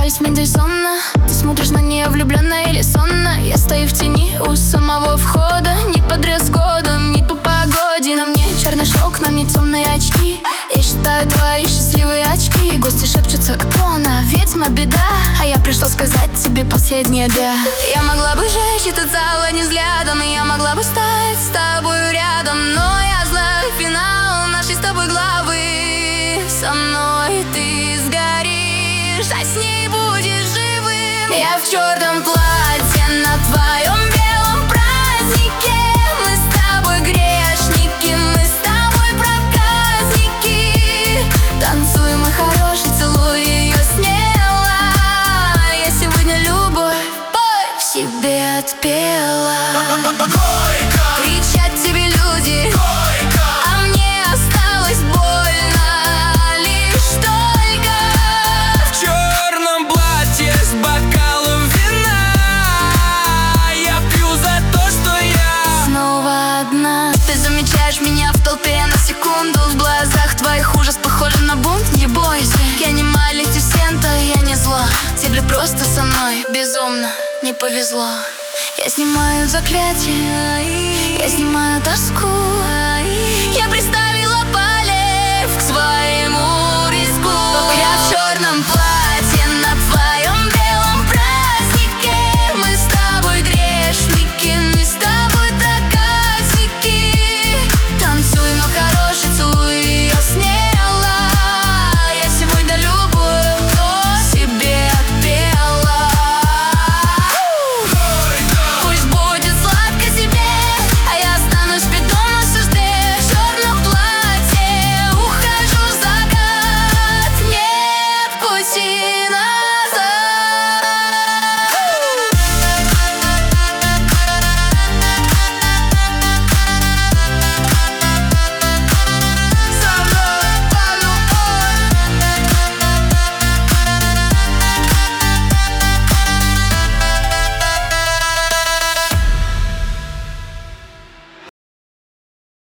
Вальс Мендельсона. Ты смотришь на нее влюбленно или сонно. Я стою в тени у самого входа. Не по дресс-коду, не по погоде. На мне черный шелк, на мне темные очки. Я считаю твои счастливые очки. Гости шепчутся, кто она, ведьма, беда. А я пришла сказать тебе последнее да. Я могла бы жечь этот зал одним взглядом, и я могла бы стать с тобой рядом. Но я знаю финал нашей с тобой главы. Со мной ты сгоришь, а с ней будешь живым. Я в черном платье на твоем белом празднике. Мы с тобой грешники, мы с тобой проказники. Танцуй, мой хороший, целуй ее смело. Я сегодня любовь себе отпела. Кричат тебе люди, а мне осталось больно лишь только. В черном платье с бокалом вина я пью за то, что я снова одна. Ты замечаешь меня в толпе на секунду. В глазах твоих ужас похож на бунт. Не бойся, я не Малефисента, я не зла. Тебе просто со мной безумно не повезло. Я снимаю заклятие, я снимаю тоску.